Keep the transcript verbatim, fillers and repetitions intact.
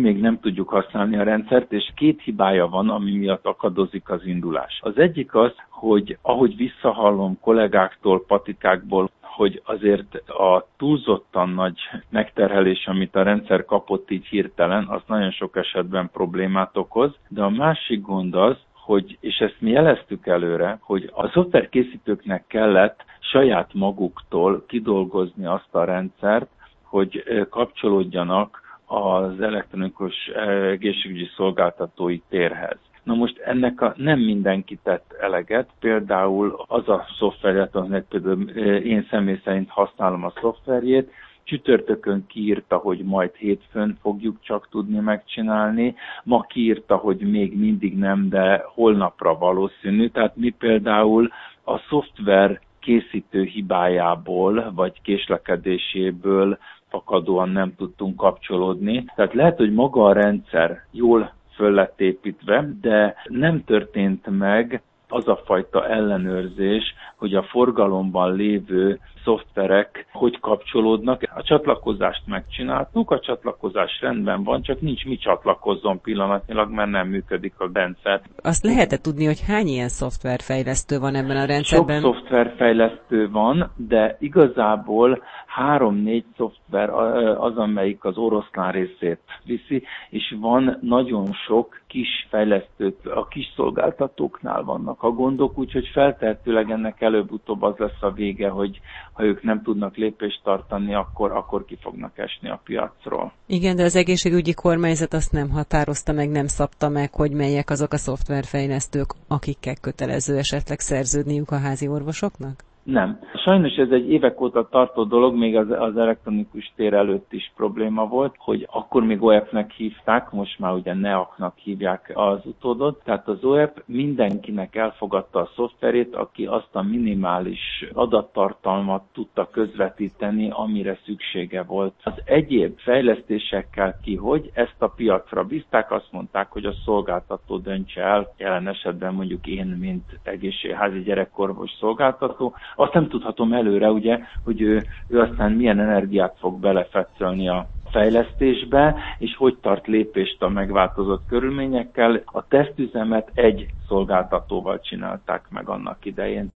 még nem tudjuk használni a rendszert, és két hibája van, ami miatt akadozik az indulás. Az egyik az, hogy ahogy visszahallom kollégáktól, patikákból, hogy azért a túlzottan nagy megterhelés, amit a rendszer kapott így hirtelen, az nagyon sok esetben problémát okoz, de a másik gond az, hogy, és ezt mi jeleztük előre, hogy a szoftverkészítőknek kellett saját maguktól kidolgozni azt a rendszert, hogy kapcsolódjanak az elektronikus egészségügyi szolgáltatói térhez. Na most ennek a, nem mindenki tett eleget, például az a szoftver, aminek például én személy szerint használom a szoftverjét, csütörtökön kiírta, hogy majd hétfőn fogjuk csak tudni megcsinálni, ma kiírta, hogy még mindig nem, de holnapra valószínű. Tehát mi például a szoftver készítő hibájából, vagy késlekedéséből fakadóan nem tudtunk kapcsolódni. Tehát lehet, hogy maga a rendszer jól föl lett építve, de nem történt meg az a fajta ellenőrzés, hogy a forgalomban lévő szoftverek hogy kapcsolódnak. A csatlakozást megcsináltuk, a csatlakozás rendben van, csak nincs mi csatlakozzon pillanatnyilag, mert nem működik a rendszer. Azt lehet-e tudni, hogy hány ilyen szoftverfejlesztő van ebben a rendszerben? Sok szoftverfejlesztő van, de igazából három-négy szoftver az, amelyik az oroszlán részét viszi, és van nagyon sok kis fejlesztő, a kis szolgáltatóknál vannak a gondok, úgyhogy feltehetőleg ennek előbb-utóbb az lesz a vége, hogy ha ők nem tudnak lépést tartani, akkor, akkor ki fognak esni a piacról. Igen, de az egészségügyi kormányzat azt nem határozta meg, nem szabta meg, hogy melyek azok a szoftverfejlesztők, akikkel kötelező esetleg szerződniük a házi orvosoknak? Nem. Sajnos ez egy évek óta tartó dolog, még az, az elektronikus tér előtt is probléma volt, hogy akkor még o e pé-nek hívták, most már ugye N E A C-nak hívják az utódot. Tehát az o e pé mindenkinek elfogadta a szoftverét, aki azt a minimális adattartalmat tudta közvetíteni, amire szüksége volt. Az egyéb fejlesztésekkel ki, hogy ezt a piacra bízták, azt mondták, hogy a szolgáltató döntse el, jelen esetben mondjuk én, mint egészségházi gyerekorvos szolgáltató. Azt nem tudhatom előre, ugye, hogy ő, ő aztán milyen energiát fog belefetszölni a fejlesztésbe, és hogy tart lépést a megváltozott körülményekkel. A tesztüzemet egy szolgáltatóval csinálták meg annak idején.